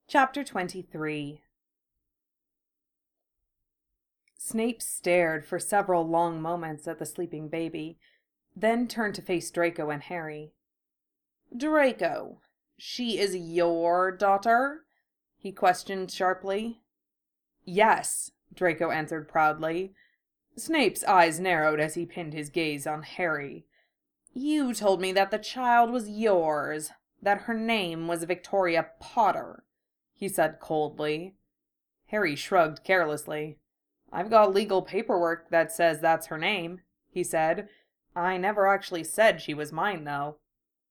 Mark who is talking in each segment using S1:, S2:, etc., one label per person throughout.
S1: Chapter 23. Snape stared for several long moments at the sleeping baby, then turned to face Draco and Harry. "Draco, she is your daughter?" he questioned sharply. "Yes," Draco answered proudly. Snape's eyes narrowed as he pinned his gaze on Harry. "You told me that the child was yours, that her name was Victoria Potter," he said coldly. Harry shrugged carelessly. "I've got legal paperwork that says that's her name," he said. "I never actually said she was mine, though."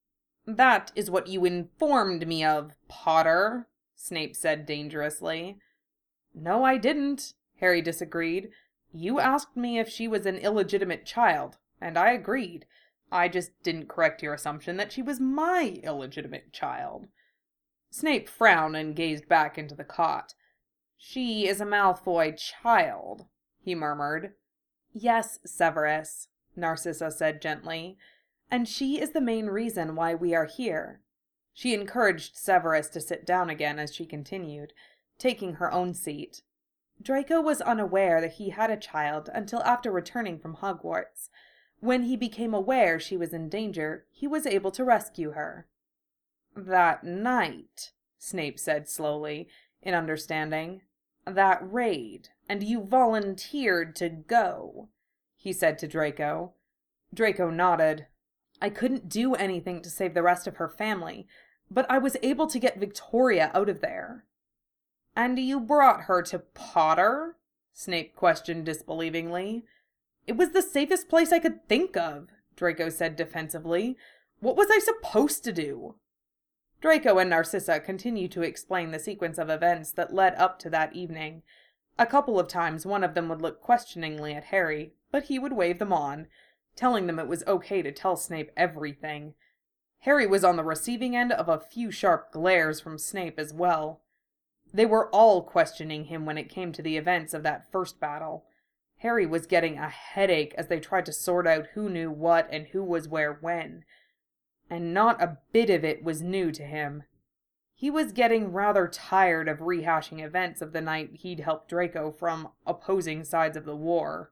S1: "That is what you informed me of, Potter," Snape said dangerously. "No, I didn't," Harry disagreed. "You asked me if she was an illegitimate child, and I agreed. I just didn't correct your assumption that she was my illegitimate child." Snape frowned and gazed back into the cot. "She is a Malfoy child," he murmured. "Yes, Severus," Narcissa said gently, "and she is the main reason why we are here." She encouraged Severus to sit down again as she continued, taking her own seat. "Draco was unaware that he had a child until after returning from Hogwarts. When he became aware she was in danger, he was able to rescue her." "That night," Snape said slowly, in understanding. "That raid, and you volunteered to go," he said to Draco. Draco nodded. "I couldn't do anything to save the rest of her family, but I was able to get Victoria out of there." "And you brought her to Potter?" Snape questioned disbelievingly. "It was the safest place I could think of," Draco said defensively. "What was I supposed to do?" Draco and Narcissa continued to explain the sequence of events that led up to that evening. A couple of times one of them would look questioningly at Harry, but he would wave them on, telling them it was okay to tell Snape everything. Harry was on the receiving end of a few sharp glares from Snape as well. They were all questioning him when it came to the events of that first battle. Harry was getting a headache as they tried to sort out who knew what and who was where when. And not a bit of it was new to him. He was getting rather tired of rehashing events of the night he'd helped Draco from opposing sides of the war.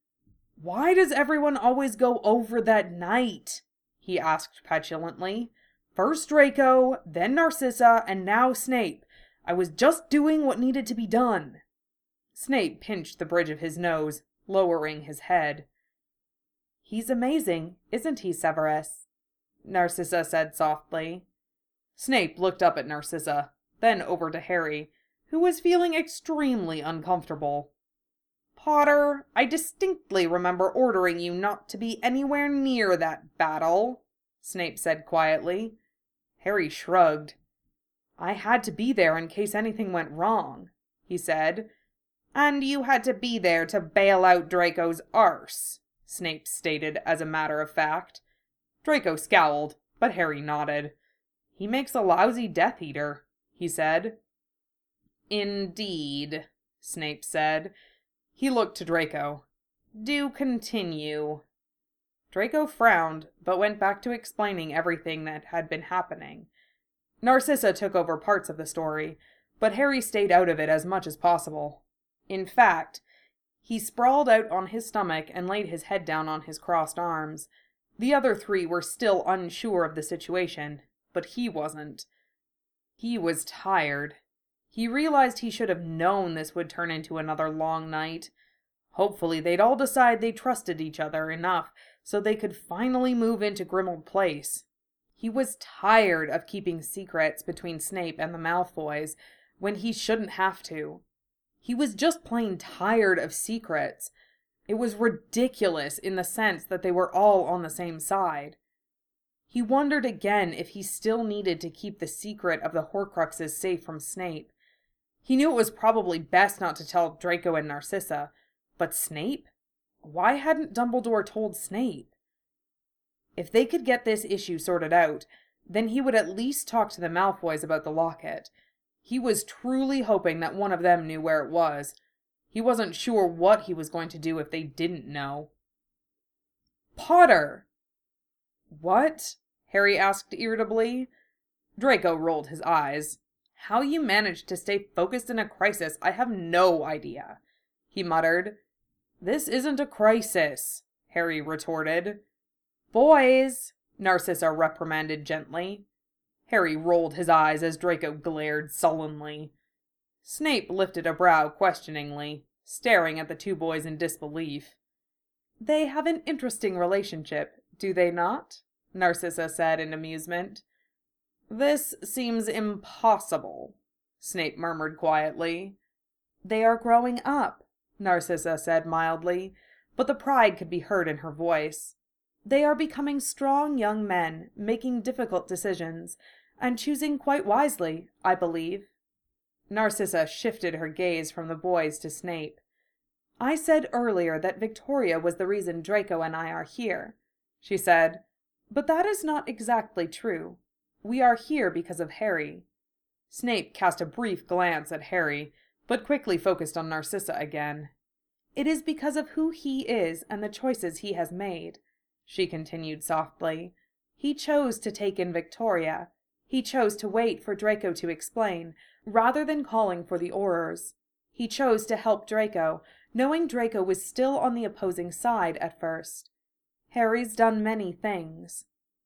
S1: "Why does everyone always go over that night?" he asked petulantly. "First Draco, then Narcissa, and now Snape. I was just doing what needed to be done." Snape pinched the bridge of his nose, lowering his head. "He's amazing, isn't he, Severus?" Narcissa said softly. Snape looked up at Narcissa, then over to Harry, who was feeling extremely uncomfortable. "Potter, I distinctly remember ordering you not to be anywhere near that battle," Snape said quietly. Harry shrugged. "I had to be there in case anything went wrong," he said. "And you had to be there to bail out Draco's arse," Snape stated as a matter of fact. Draco scowled, but Harry nodded. "He makes a lousy Death Eater," he said. "Indeed," Snape said. He looked to Draco. "Do continue." Draco frowned, but went back to explaining everything that had been happening. Narcissa took over parts of the story, but Harry stayed out of it as much as possible. In fact, he sprawled out on his stomach and laid his head down on his crossed arms. The other three were still unsure of the situation, but he wasn't. He was tired. He realized he should have known this would turn into another long night. Hopefully they'd all decide they trusted each other enough so they could finally move into Grimmauld Place. He was tired of keeping secrets between Snape and the Malfoys when he shouldn't have to. He was just plain tired of secrets. It was ridiculous in the sense that they were all on the same side. He wondered again if he still needed to keep the secret of the Horcruxes safe from Snape. He knew it was probably best not to tell Draco and Narcissa, but Snape? Why hadn't Dumbledore told Snape? If they could get this issue sorted out, then he would at least talk to the Malfoys about the locket. He was truly hoping that one of them knew where it was. He wasn't sure what he was going to do if they didn't know. "Potter!" "What?" Harry asked irritably. Draco rolled his eyes. How you managed to stay focused in a crisis, I have no idea, he muttered. This isn't a crisis, Harry retorted. Boys, Narcissa reprimanded gently. Harry rolled his eyes as Draco glared sullenly. Snape lifted a brow questioningly, staring at the two boys in disbelief. They have an interesting relationship, do they not? Narcissa said in amusement. This seems impossible, Snape murmured quietly. They are growing up, Narcissa said mildly, but the pride could be heard in her voice. They are becoming strong young men, making difficult decisions, and choosing quite wisely, I believe. Narcissa shifted her gaze from the boys to Snape. I said earlier that Victoria was the reason Draco and I are here, she said, but that is not exactly true. We are here because of Harry. Snape cast a brief glance at Harry, but quickly focused on Narcissa again. It is because of who he is and the choices he has made, she continued softly. He chose to take in Victoria. He chose to wait for Draco to explain, rather than calling for the Aurors. He chose to help Draco, knowing Draco was still on the opposing side at first. Harry's done many things.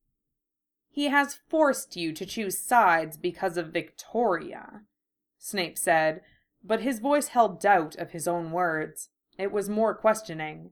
S1: He has forced you to choose sides because of Victoria, Snape said, but his voice held doubt of his own words. It was more questioning.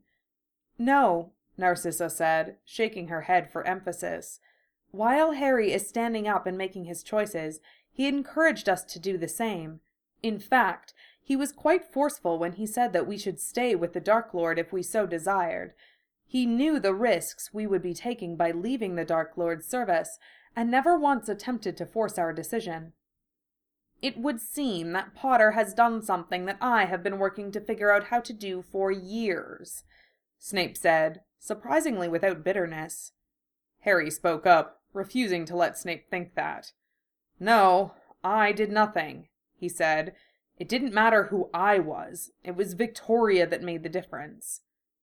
S1: No, Narcissa said, shaking her head for emphasis. While Harry is standing up and making his choices, he encouraged us to do the same. In fact, he was quite forceful when he said that we should stay with the Dark Lord if we so desired. He knew the risks we would be taking by leaving the Dark Lord's service, and never once attempted to force our decision. It would seem that Potter has done something that I have been working to figure out how to do for years, Snape said, surprisingly without bitterness. Harry spoke up, refusing to let Snape think that. No, I did nothing, he said. It didn't matter who I was. It was Victoria that made the difference.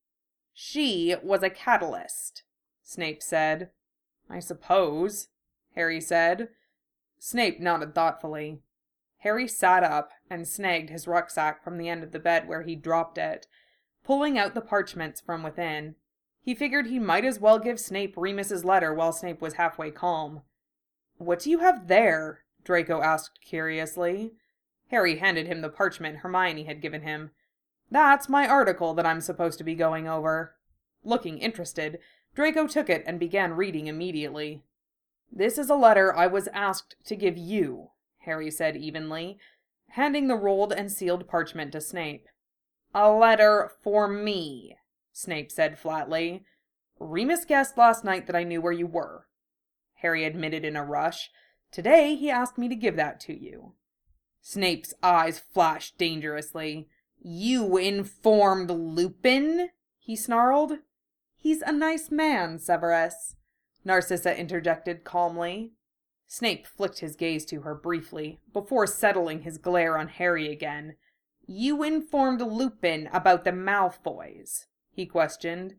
S1: She was a catalyst, Snape said. I suppose, Harry said. Snape nodded thoughtfully. Harry sat up and snagged his rucksack from the end of the bed where he'd dropped it, pulling out the parchments from within. He figured he might as well give Snape Remus's letter while Snape was halfway calm. What do you have there? Draco asked curiously. Harry handed him the parchment Hermione had given him. That's my article that I'm supposed to be going over. Looking interested, Draco took it and began reading immediately. This is a letter I was asked to give you, Harry said evenly, handing the rolled and sealed parchment to Snape. A letter for me, Snape said flatly. Remus guessed last night that I knew where you were, Harry admitted in a rush. Today he asked me to give that to you. Snape's eyes flashed dangerously. You informed Lupin? He snarled. He's a nice man, Severus, Narcissa interjected calmly. Snape flicked his gaze to her briefly, before settling his glare on Harry again. You informed Lupin about the Malfoys? He questioned.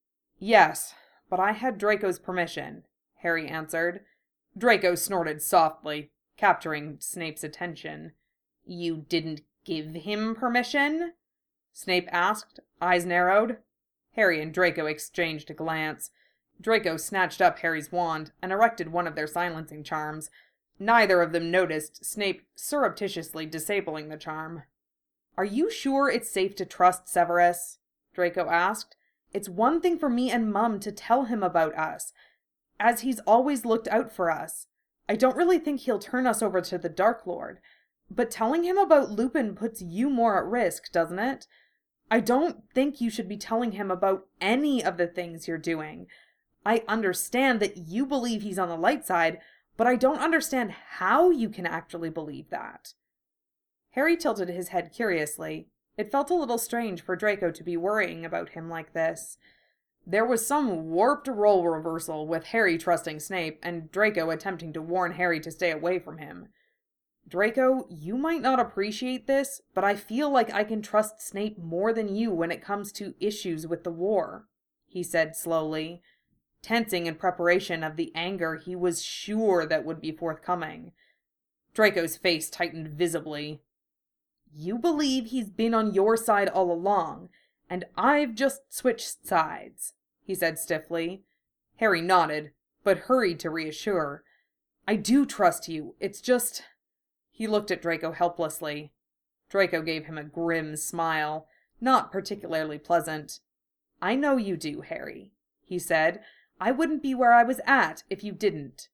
S1: Yes, but I had Draco's permission, Harry answered. Draco snorted softly, capturing Snape's attention. You didn't give him permission? Snape asked, eyes narrowed. Harry and Draco exchanged a glance. Draco snatched up Harry's wand and erected one of their silencing charms. Neither of them noticed Snape surreptitiously disabling the charm. Are you sure it's safe to trust Severus? Draco asked. It's one thing for me and Mum to tell him about us, as he's always looked out for us. I don't really think he'll turn us over to the Dark Lord, but telling him about Lupin puts you more at risk, doesn't it? I don't think you should be telling him about any of the things you're doing. I understand that you believe he's on the light side, but I don't understand how you can actually believe that. Harry tilted his head curiously. It felt a little strange for Draco to be worrying about him like this. There was some warped role reversal with Harry trusting Snape and Draco attempting to warn Harry to stay away from him. Draco, you might not appreciate this, but I feel like I can trust Snape more than you when it comes to issues with the war, he said slowly, tensing in preparation of the anger he was sure that would be forthcoming. Draco's face tightened visibly. You believe he's been on your side all along, and I've just switched sides, he said stiffly. Harry nodded, but hurried to reassure. I do trust you, it's just... He looked at Draco helplessly. Draco gave him a grim smile, not particularly pleasant. I know you do, Harry, he said. I wouldn't be where I was at if you didn't.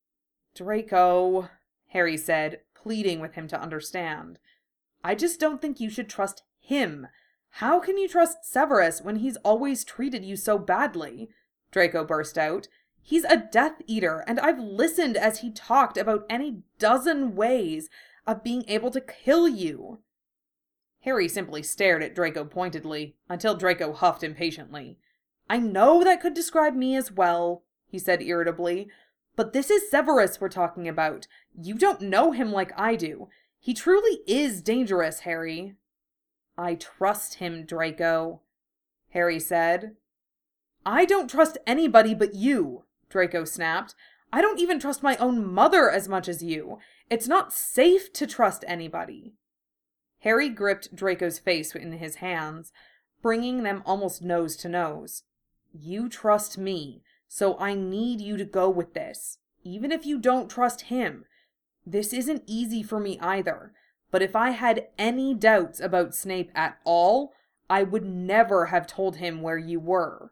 S1: Draco, Harry said, pleading with him to understand. I just don't think you should trust him. How can you trust Severus when he's always treated you so badly? Draco burst out. He's a Death Eater, and I've listened as he talked about any dozen ways of being able to kill you. Harry simply stared at Draco pointedly, until Draco huffed impatiently. I know that could describe me as well, he said irritably, but this is Severus we're talking about. You don't know him like I do. He truly is dangerous, Harry. I trust him, Draco, Harry said. I don't trust anybody but you, Draco snapped. I don't even trust my own mother as much as you. It's not safe to trust anybody. Harry gripped Draco's face in his hands, bringing them almost nose to nose. You trust me, so I need you to go with this, even if you don't trust him. This isn't easy for me either, but if I had any doubts about Snape at all, I would never have told him where you were.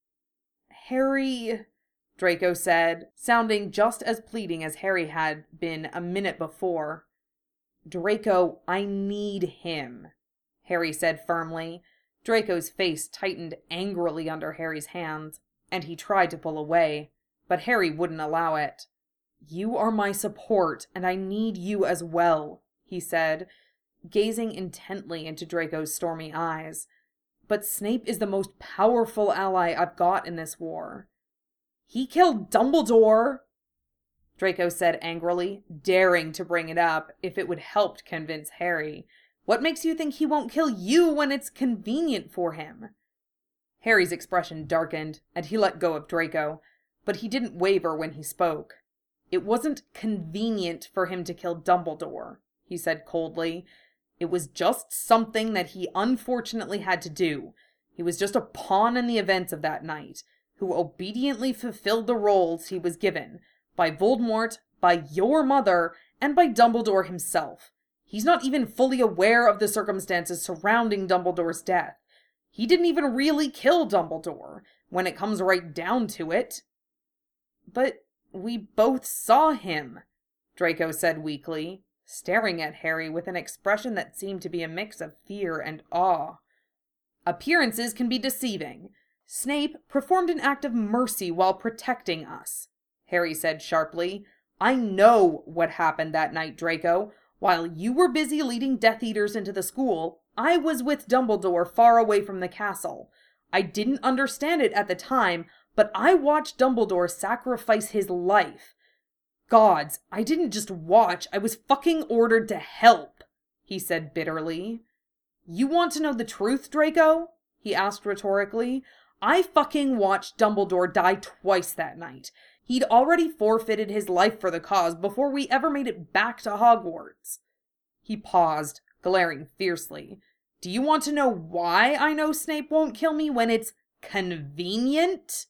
S1: Harry, Draco said, sounding just as pleading as Harry had been a minute before. Draco, I need him, Harry said firmly. Draco's face tightened angrily under Harry's hands, and he tried to pull away, but Harry wouldn't allow it. You are my support, and I need you as well, he said, gazing intently into Draco's stormy eyes. But Snape is the most powerful ally I've got in this war. He killed Dumbledore, Draco said angrily, daring to bring it up if it would help convince Harry. What makes you think he won't kill you when it's convenient for him? Harry's expression darkened, and he let go of Draco, but he didn't waver when he spoke. It wasn't convenient for him to kill Dumbledore, he said coldly. It was just something that he unfortunately had to do. He was just a pawn in the events of that night, who obediently fulfilled the roles he was given, by Voldemort, by your mother, and by Dumbledore himself. He's not even fully aware of the circumstances surrounding Dumbledore's death. He didn't even really kill Dumbledore, when it comes right down to it. But we both saw him, Draco said weakly, staring at Harry with an expression that seemed to be a mix of fear and awe. Appearances can be deceiving. Snape performed an act of mercy while protecting us, Harry said sharply. I know what happened that night, Draco. While you were busy leading Death Eaters into the school, I was with Dumbledore far away from the castle. I didn't understand it at the time, but I watched Dumbledore sacrifice his life. Gods, I didn't just watch, I was fucking ordered to help, he said bitterly. You want to know the truth, Draco? He asked rhetorically. I fucking watched Dumbledore die twice that night. He'd already forfeited his life for the cause before we ever made it back to Hogwarts. He paused, glaring fiercely. Do you want to know why I know Snape won't kill me when it's convenient?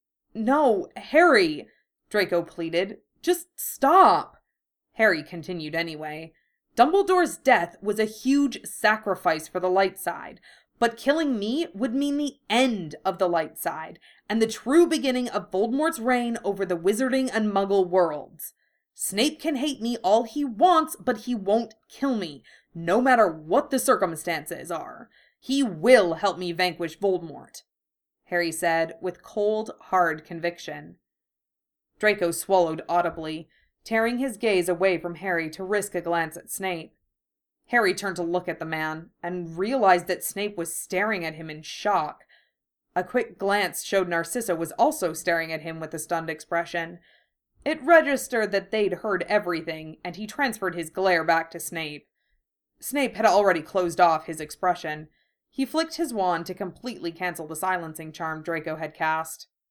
S1: No, Harry, Draco pleaded. Just stop. Harry continued anyway. Dumbledore's death was a huge sacrifice for the light side, but killing me would mean the end of the light side, and the true beginning of Voldemort's reign over the wizarding and muggle worlds. Snape can hate me all he wants, but he won't kill me, no matter what the circumstances are. He will help me vanquish Voldemort, Harry said with cold, hard conviction. Draco swallowed audibly, tearing his gaze away from Harry to risk a glance at Snape. Harry turned to look at the man, and realized that Snape was staring at him in shock. A quick glance showed Narcissa was also staring at him with a stunned expression. It registered that they'd heard everything, and he transferred his glare back to Snape. Snape had already closed off his expression. He flicked his wand to completely cancel the silencing charm Draco had cast.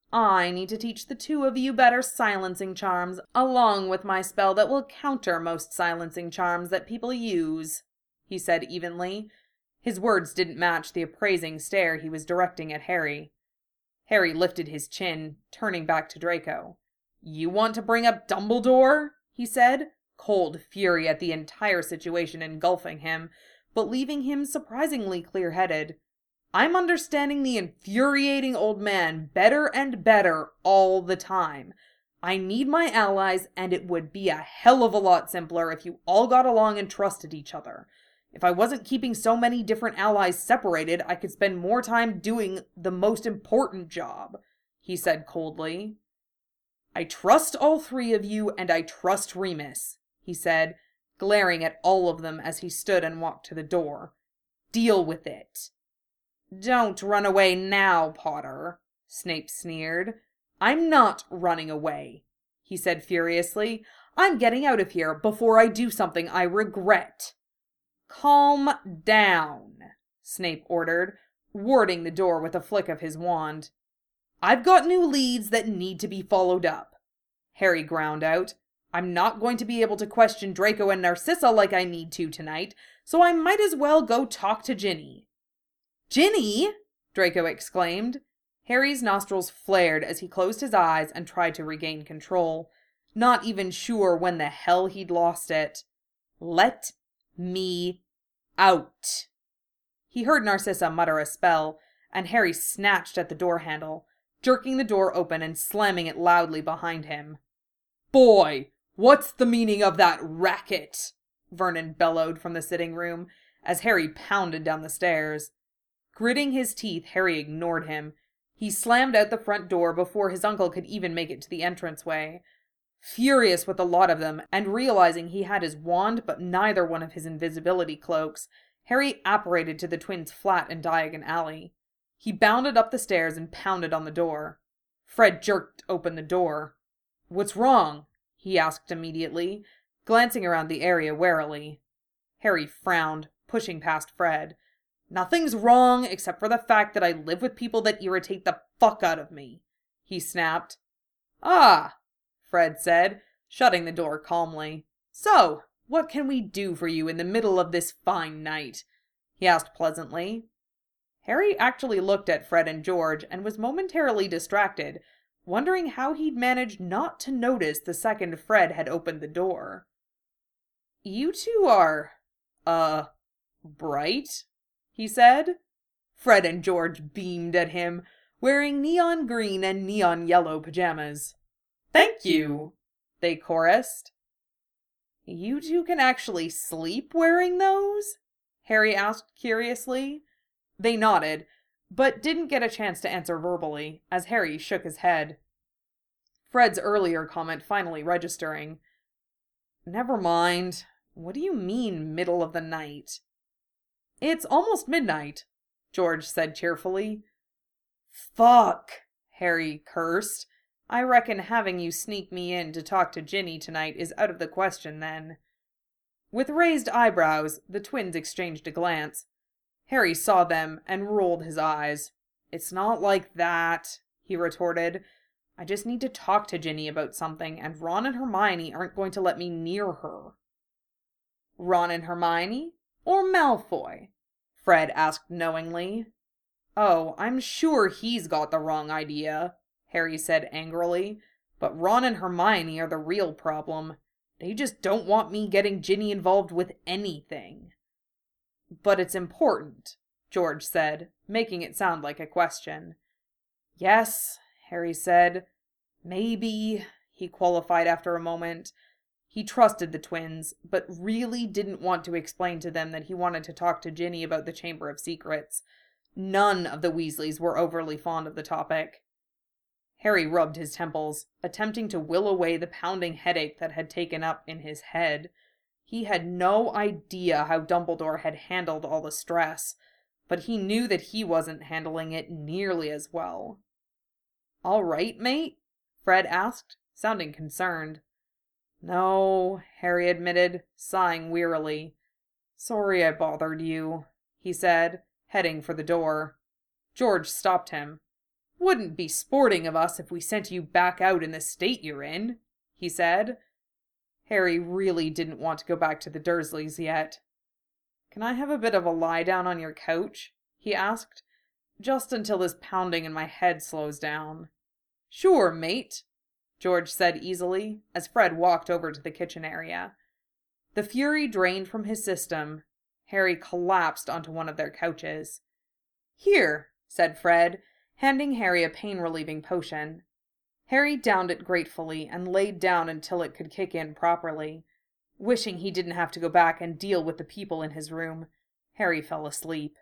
S1: I need to teach the two of you better silencing charms, along with my spell that will counter most silencing charms that people use," he said evenly. His words didn't match the appraising stare he was directing at Harry. Harry lifted his chin, turning back to Draco. "You want to bring up Dumbledore?" he said, cold fury at the entire situation engulfing him, but leaving him surprisingly clear-headed. "I'm understanding the infuriating old man better and better all the time. I need my allies, and it would be a hell of a lot simpler if you all got along and trusted each other. If I wasn't keeping so many different allies separated, I could spend more time doing the most important job," he said coldly. "I trust all three of you, and I trust Remus," he said, glaring at all of them as he stood and walked to the door. "Deal with it." "Don't run away now, Potter," Snape sneered. "I'm not running away," he said furiously. "I'm getting out of here before I do something I regret." "Calm down," Snape ordered, warding the door with a flick of his wand. "I've got new leads that need to be followed up," Harry ground out. "I'm not going to be able to question Draco and Narcissa like I need to tonight, so I might as well go talk to Ginny." "Ginny!" Draco exclaimed. Harry's nostrils flared as he closed his eyes and tried to regain control, not even sure when the hell he'd lost it. "Let me out." He heard Narcissa mutter a spell, and Harry snatched at the door handle, jerking the door open and slamming it loudly behind him. "Boy, what's the meaning of that racket?" Vernon bellowed from the sitting room, as Harry pounded down the stairs. Gritting his teeth, Harry ignored him. He slammed out the front door before his uncle could even make it to the entranceway. Furious with the lot of them, and realizing he had his wand but neither one of his invisibility cloaks, Harry apparated to the twins' flat in Diagon Alley. He bounded up the stairs and pounded on the door. Fred jerked open the door. "What's wrong?" he asked immediately, glancing around the area warily. Harry frowned, pushing past Fred. "Nothing's wrong except for the fact that I live with people that irritate the fuck out of me," he snapped. "Ah," Fred said, shutting the door calmly. "So, what can we do for you in the middle of this fine night?" he asked pleasantly. Harry actually looked at Fred and George and was momentarily distracted, wondering how he'd managed not to notice the second Fred had opened the door. "You two are, bright," he said. Fred and George beamed at him, wearing neon green and neon yellow pajamas. "Thank you," they chorused. "You two can actually sleep wearing those?" Harry asked curiously. They nodded, but didn't get a chance to answer verbally, as Harry shook his head. Fred's earlier comment finally registering. "Never mind. What do you mean, middle of the night?" "It's almost midnight," George said cheerfully. "Fuck," Harry cursed. "I reckon having you sneak me in to talk to Ginny tonight is out of the question then." With raised eyebrows, the twins exchanged a glance. Harry saw them and rolled his eyes. "It's not like that," he retorted. "I just need to talk to Ginny about something, and Ron and Hermione aren't going to let me near her." "Ron and Hermione? Or Malfoy?" Fred asked knowingly. "Oh, I'm sure he's got the wrong idea," Harry said angrily. "But Ron and Hermione are the real problem. They just don't want me getting Ginny involved with anything." "But it's important," George said, making it sound like a question. "Yes," Harry said. "Maybe," he qualified after a moment. He trusted the twins, but really didn't want to explain to them that he wanted to talk to Ginny about the Chamber of Secrets. None of the Weasleys were overly fond of the topic. Harry rubbed his temples, attempting to will away the pounding headache that had taken up in his head. He had no idea how Dumbledore had handled all the stress, but he knew that he wasn't handling it nearly as well. "All right, mate?" Fred asked, sounding concerned. "No," Harry admitted, sighing wearily. "Sorry I bothered you," he said, heading for the door. George stopped him. "Wouldn't be sporting of us if we sent you back out in the state you're in," he said. Harry really didn't want to go back to the Dursleys yet. "Can I have a bit of a lie down on your couch?" he asked. "Just until this pounding in my head slows down." "Sure, mate," George said easily, as Fred walked over to the kitchen area. The fury drained from his system. Harry collapsed onto one of their couches. "Here," said Fred, handing Harry a pain-relieving potion. Harry downed it gratefully and laid down until it could kick in properly. Wishing he didn't have to go back and deal with the people in his room, Harry fell asleep.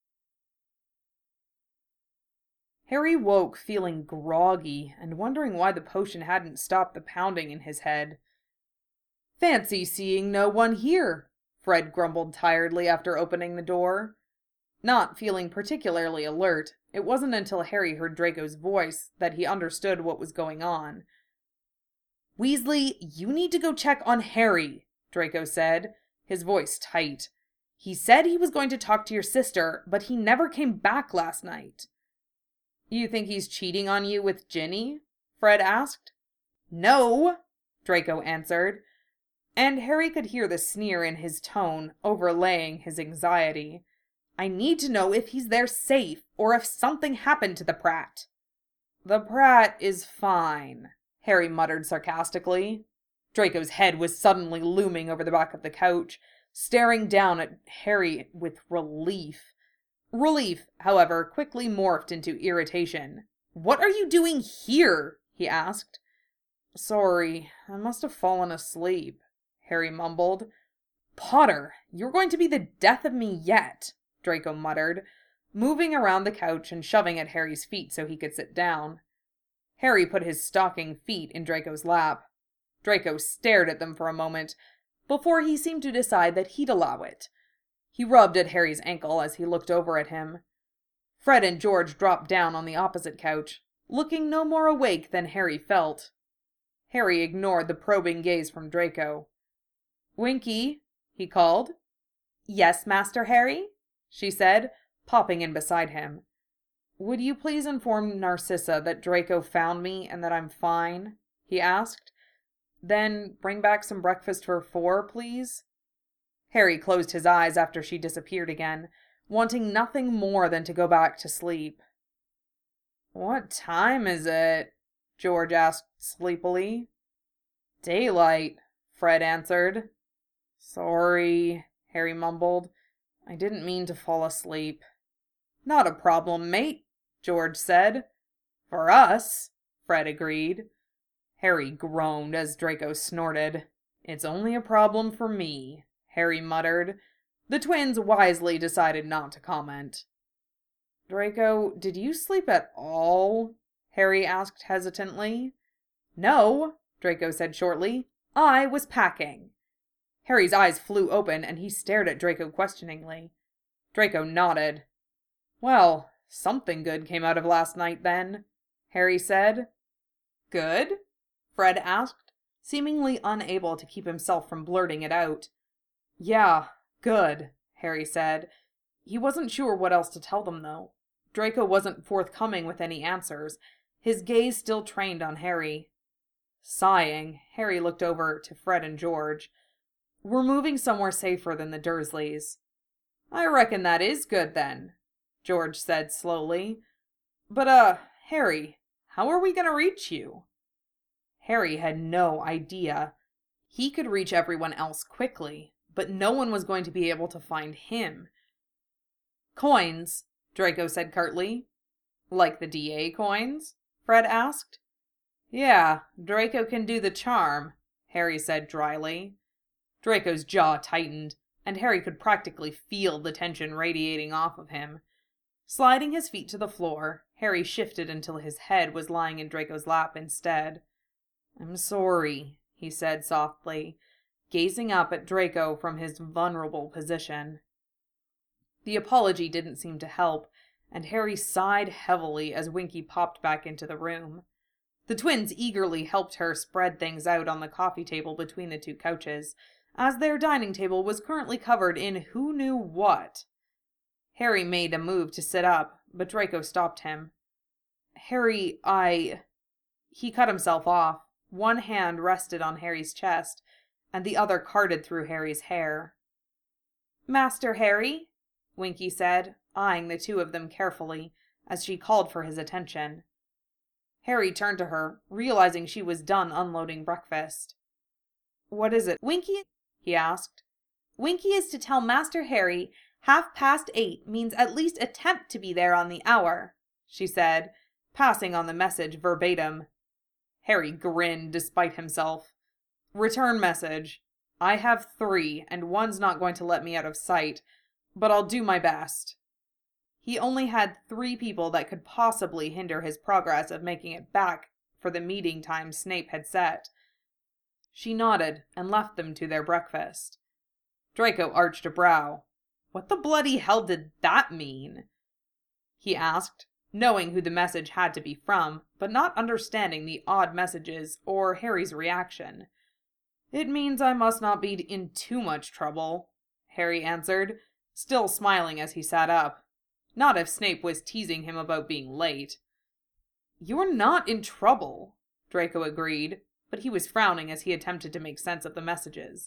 S1: Harry woke feeling groggy and wondering why the potion hadn't stopped the pounding in his head. "Fancy seeing no one here," Fred grumbled tiredly after opening the door. Not feeling particularly alert, it wasn't until Harry heard Draco's voice that he understood what was going on. "Weasley, you need to go check on Harry," Draco said, his voice tight. "He said he was going to talk to your sister, but he never came back last night." "You think he's cheating on you with Ginny?" Fred asked. "No," Draco answered, and Harry could hear the sneer in his tone, overlaying his anxiety. "I need to know if he's there safe, or if something happened to the Pratt." "The Pratt is fine," Harry muttered sarcastically. Draco's head was suddenly looming over the back of the couch, staring down at Harry with relief. Relief, however, quickly morphed into irritation. "What are you doing here?" he asked. "Sorry, I must have fallen asleep," Harry mumbled. "Potter, you're going to be the death of me yet," Draco muttered, moving around the couch and shoving at Harry's feet so he could sit down. Harry put his stocking feet in Draco's lap. Draco stared at them for a moment, before he seemed to decide that he'd allow it. He rubbed at Harry's ankle as he looked over at him. Fred and George dropped down on the opposite couch, looking no more awake than Harry felt. Harry ignored the probing gaze from Draco. "Winky," he called. "Yes, Master Harry?" she said, popping in beside him. "Would you please inform Narcissa that Draco found me and that I'm fine?" he asked. "Then bring back some breakfast for 4, please." Harry closed his eyes after she disappeared again, wanting nothing more than to go back to sleep. "What time is it?" George asked sleepily. "Daylight," Fred answered. "Sorry," Harry mumbled. "I didn't mean to fall asleep." "Not a problem, mate," George said. "For us," Fred agreed. Harry groaned as Draco snorted. "It's only a problem for me," Harry muttered. The twins wisely decided not to comment. "Draco, did you sleep at all?" Harry asked hesitantly. "No," Draco said shortly. "I was packing." Harry's eyes flew open and he stared at Draco questioningly. Draco nodded. "Well, something good came out of last night then," Harry said. "Good?" Fred asked, seemingly unable to keep himself from blurting it out. "Yeah, good," Harry said. He wasn't sure what else to tell them, though. Draco wasn't forthcoming with any answers, his gaze still trained on Harry. Sighing, Harry looked over to Fred and George. "We're moving somewhere safer than the Dursleys." "I reckon that is good, then," George said slowly. "But, Harry, how are we going to reach you?" Harry had no idea. He could reach everyone else quickly, but no one was going to be able to find him. "Coins," Draco said curtly. "Like the DA coins?" Fred asked. "Yeah, Draco can do the charm," Harry said dryly. Draco's jaw tightened, and Harry could practically feel the tension radiating off of him. Sliding his feet to the floor, Harry shifted until his head was lying in Draco's lap instead. "I'm sorry," he said softly, gazing up at Draco from his vulnerable position. The apology didn't seem to help, and Harry sighed heavily as Winky popped back into the room. The twins eagerly helped her spread things out on the coffee table between the two couches, as their dining table was currently covered in who knew what. Harry made a move to sit up, but Draco stopped him. Harry, He cut himself off. One hand rested on Harry's chest, and the other carded through Harry's hair. Master Harry, Winky said, eyeing the two of them carefully, as she called for his attention. Harry turned to her, realizing she was done unloading breakfast. What is it, Winky? He asked. Winky is to tell Master Harry 8:30 means at least attempt to be there on the hour, she said, passing on the message verbatim. Harry grinned despite himself. Return message. I have 3, and one's not going to let me out of sight, but I'll do my best. He only had 3 people that could possibly hinder his progress of making it back for the meeting time Snape had set. She nodded and left them to their breakfast. Draco arched a brow. What the bloody hell did that mean? He asked, knowing who the message had to be from, but not understanding the odd messages or Harry's reaction. It means I must not be in too much trouble, Harry answered, still smiling as he sat up. Not if Snape was teasing him about being late. You're not in trouble, Draco agreed, but he was frowning as he attempted to make sense of the messages.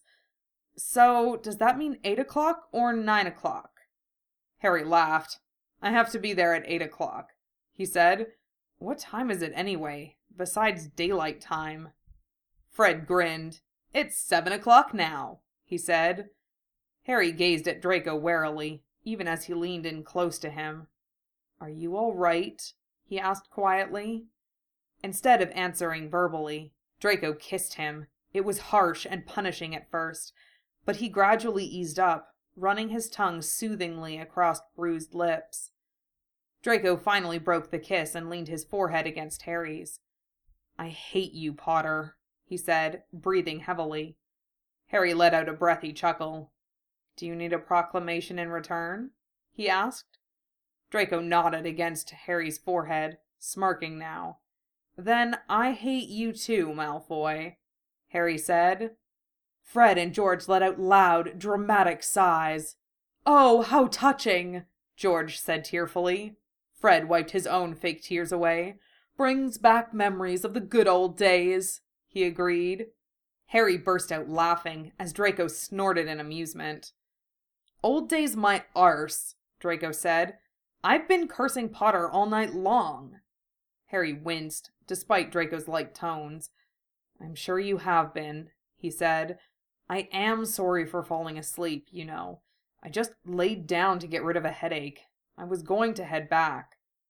S1: So, does that mean 8 o'clock or 9 o'clock? Harry laughed. I have to be there at 8 o'clock, he said. What time is it anyway, besides daylight time? Fred grinned. It's 7 o'clock now, he said. Harry gazed at Draco warily, even as he leaned in close to him. Are you all right? He asked quietly. Instead of answering verbally, Draco kissed him. It was harsh and punishing at first, but he gradually eased up, running his tongue soothingly across bruised lips. Draco finally broke the kiss and leaned his forehead against Harry's. I hate you, Potter, he said, breathing heavily. Harry let out a breathy chuckle. Do you need a proclamation in return? He asked. Draco nodded against Harry's forehead, smirking now. Then I hate you too, Malfoy, Harry said. Fred and George let out loud, dramatic sighs. Oh, how touching, George said tearfully. Fred wiped his own fake tears away. Brings back memories of the good old days, he agreed. Harry burst out laughing as Draco snorted in amusement. Old days my arse, Draco said. I've been cursing Potter all night long. Harry winced, despite Draco's light tones. I'm sure you have been, he said. I am sorry for falling asleep, you know. I just laid down to get rid of a headache. I was going to head back.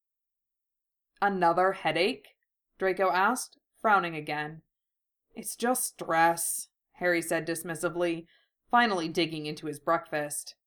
S1: Another headache? Draco asked, frowning again. It's just stress, Harry said dismissively, finally digging into his breakfast.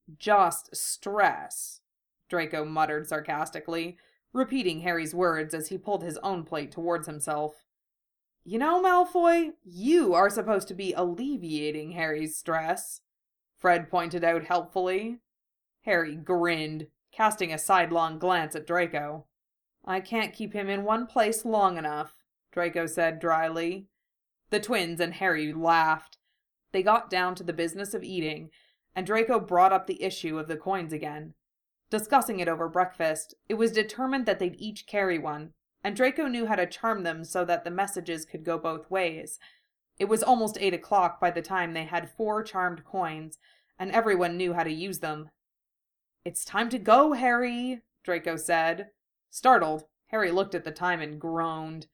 S1: Just stress, Draco muttered sarcastically, repeating Harry's words as he pulled his own plate towards himself. You know, Malfoy, you are supposed to be alleviating Harry's stress, Fred pointed out helpfully. Harry grinned, casting a sidelong glance at Draco. I can't keep him in one place long enough, Draco said dryly. The twins and Harry laughed. They got down to the business of eating, and Draco brought up the issue of the coins again. Discussing it over breakfast, it was determined that they'd each carry one, and Draco knew how to charm them so that the messages could go both ways. It was almost 8 o'clock by the time they had 4 charmed coins, and everyone knew how to use them. It's time to go, Harry, Draco said. Startled, Harry looked at the time and groaned.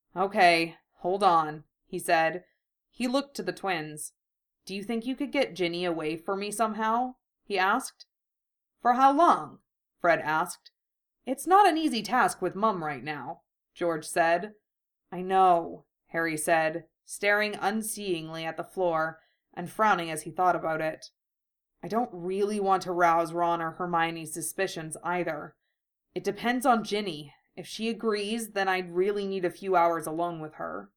S1: Okay, hold on, he said. He looked to the twins. Do you think you could get Ginny away for me somehow? He asked. For how long? Fred asked. It's not an easy task with Mum right now, George said. I know, Harry said, staring unseeingly at the floor and frowning as he thought about it. I don't really want to rouse Ron or Hermione's suspicions either. It depends on Ginny. If she agrees, then I'd really need a few hours alone with her.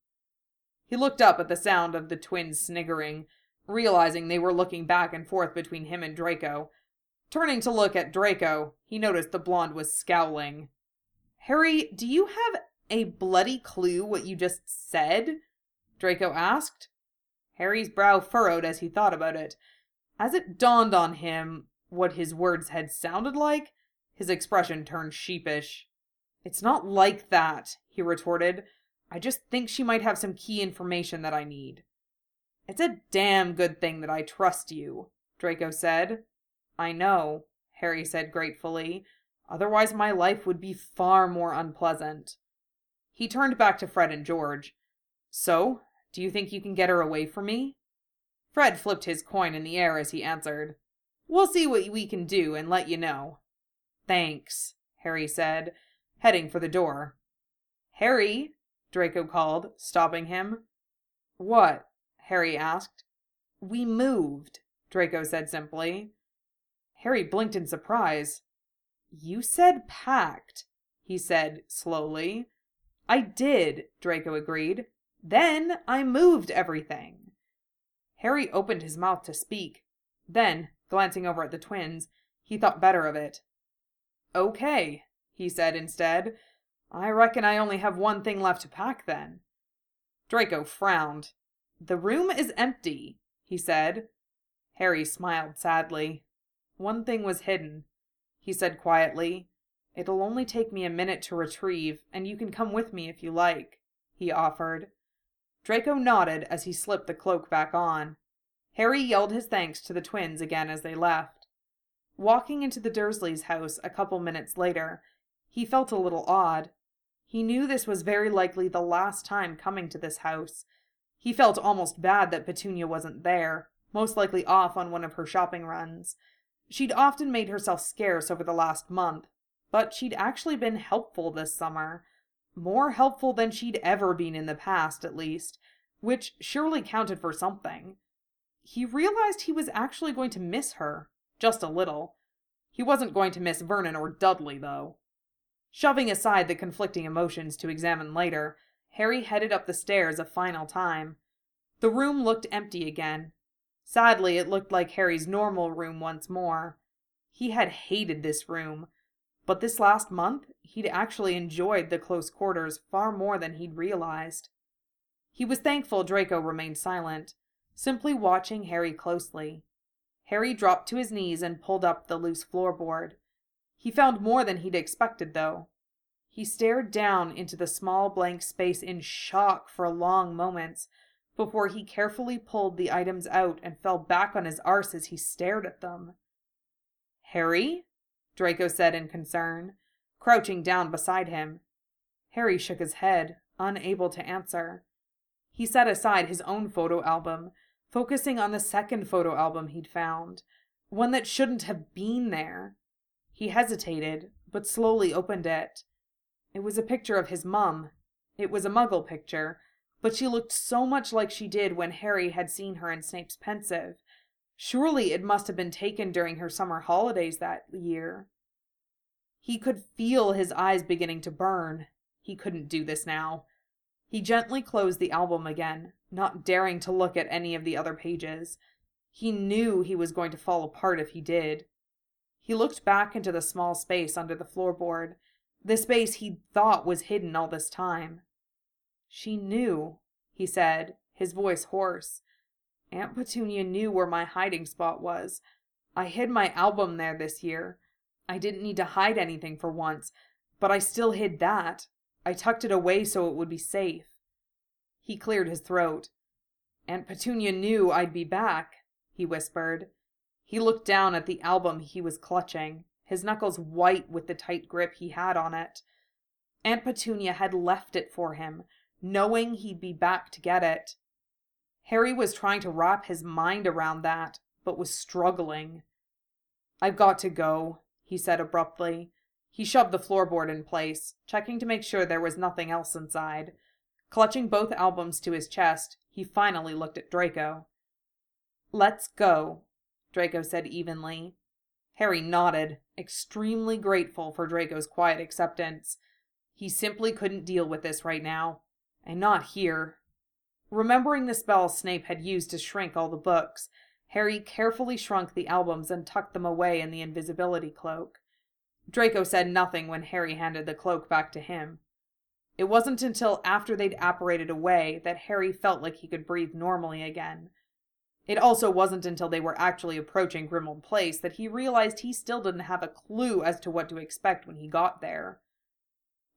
S1: He looked up at the sound of the twins sniggering, realizing they were looking back and forth between him and Draco. Turning to look at Draco, he noticed the blonde was scowling. Harry, do you have a bloody clue what you just said? Draco asked. Harry's brow furrowed as he thought about it. As it dawned on him what his words had sounded like, his expression turned sheepish. It's not like that, he retorted. I just think she might have some key information that I need. It's a damn good thing that I trust you, Draco said. I know, Harry said gratefully. Otherwise my life would be far more unpleasant. He turned back to Fred and George. So, do you think you can get her away from me? Fred flipped his coin in the air as he answered. We'll see what we can do and let you know. Thanks, Harry said, heading for the door. Harry, Draco called, stopping him. What? Harry asked. We moved, Draco said simply. Harry blinked in surprise. You said packed, he said slowly. I did, Draco agreed. Then I moved everything. Harry opened his mouth to speak. Then, glancing over at the twins, he thought better of it. Okay, he said instead. I reckon I only have one thing left to pack then. Draco frowned. The room is empty, he said. Harry smiled sadly. One thing was hidden, he said quietly. It'll only take me a minute to retrieve, and you can come with me if you like, he offered. Draco nodded as he slipped the cloak back on. Harry yelled his thanks to the twins again as they left. Walking into the Dursleys' house a couple minutes later, he felt a little odd. He knew this was very likely the last time coming to this house. He felt almost bad that Petunia wasn't there, most likely off on one of her shopping runs. She'd often made herself scarce over the last month, but she'd actually been helpful this summer. More helpful than she'd ever been in the past, at least, which surely counted for something. He realized he was actually going to miss her, just a little. He wasn't going to miss Vernon or Dudley, though. Shoving aside the conflicting emotions to examine later, Harry headed up the stairs a final time. The room looked empty again. Sadly, it looked like Harry's normal room once more. He had hated this room, but this last month, he'd actually enjoyed the close quarters far more than he'd realized. He was thankful Draco remained silent, simply watching Harry closely. Harry dropped to his knees and pulled up the loose floorboard. He found more than he'd expected, though. He stared down into the small blank space in shock for long moments, before he carefully pulled the items out and fell back on his arse as he stared at them. Harry? Draco said in concern, crouching down beside him. Harry shook his head, unable to answer. He set aside his own photo album, focusing on the second photo album he'd found, one that shouldn't have been there. He hesitated, but slowly opened it. It was a picture of his mum. It was a Muggle picture, but she looked so much like she did when Harry had seen her in Snape's Pensive. Surely it must have been taken during her summer holidays that year. He could feel his eyes beginning to burn. He couldn't do this now. He gently closed the album again, not daring to look at any of the other pages. He knew he was going to fall apart if he did. He looked back into the small space under the floorboard, the space he'd thought was hidden all this time. She knew, he said, his voice hoarse. Aunt Petunia knew where my hiding spot was. I hid my album there this year. I didn't need to hide anything for once, but I still hid that. I tucked it away so it would be safe. He cleared his throat. Aunt Petunia knew I'd be back, he whispered. He looked down at the album he was clutching, his knuckles white with the tight grip he had on it. Aunt Petunia had left it for him, knowing he'd be back to get it. Harry was trying to wrap his mind around that, but was struggling. I've got to go, he said abruptly. He shoved the floorboard in place, checking to make sure there was nothing else inside. Clutching both albums to his chest, he finally looked at Draco. Let's go, Draco said evenly. Harry nodded, extremely grateful for Draco's quiet acceptance. He simply couldn't deal with this right now. And not here. Remembering the spell Snape had used to shrink all the books, Harry carefully shrunk the albums and tucked them away in the invisibility cloak. Draco said nothing when Harry handed the cloak back to him. It wasn't until after they'd apparated away that Harry felt like he could breathe normally again. It also wasn't until they were actually approaching Grimmauld Place that he realized he still didn't have a clue as to what to expect when he got there.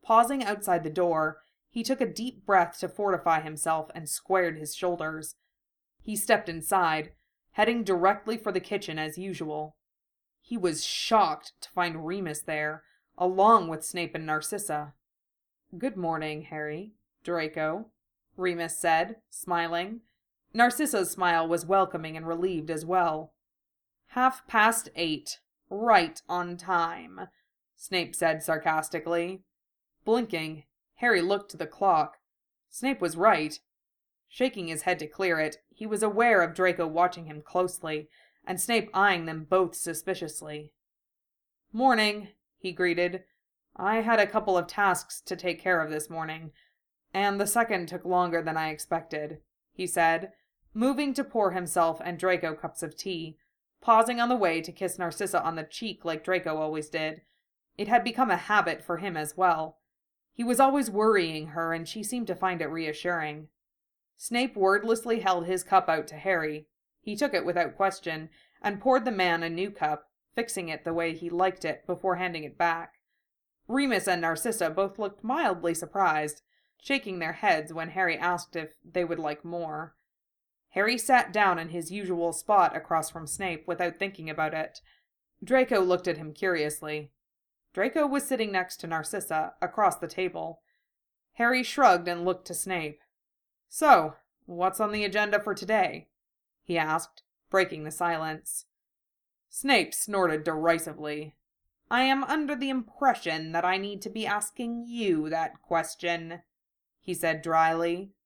S1: Pausing outside the door, he took a deep breath to fortify himself and squared his shoulders. He stepped inside, heading directly for the kitchen as usual. He was shocked to find Remus there, along with Snape and Narcissa. "Good morning, Harry, Draco," Remus said, smiling. Narcissa's smile was welcoming and relieved as well. 8:30, right on time," Snape said sarcastically. Blinking, Harry looked to the clock. Snape was right. Shaking his head to clear it, he was aware of Draco watching him closely, and Snape eyeing them both suspiciously. "Morning," he greeted. "I had a couple of tasks to take care of this morning, and the second took longer than I expected," he said, moving to pour himself and Draco cups of tea, pausing on the way to kiss Narcissa on the cheek like Draco always did. It had become a habit for him as well. He was always worrying her, and she seemed to find it reassuring. Snape wordlessly held his cup out to Harry. He took it without question, and poured the man a new cup, fixing it the way he liked it before handing it back. Remus and Narcissa both looked mildly surprised, shaking their heads when Harry asked if they would like more. Harry sat down in his usual spot across from Snape without thinking about it. Draco looked at him curiously. Draco was sitting next to Narcissa, across the table. Harry shrugged and looked to Snape. "So, what's on the agenda for today?" he asked, breaking the silence. Snape snorted derisively. "I am under the impression that I need to be asking you that question," he said dryly.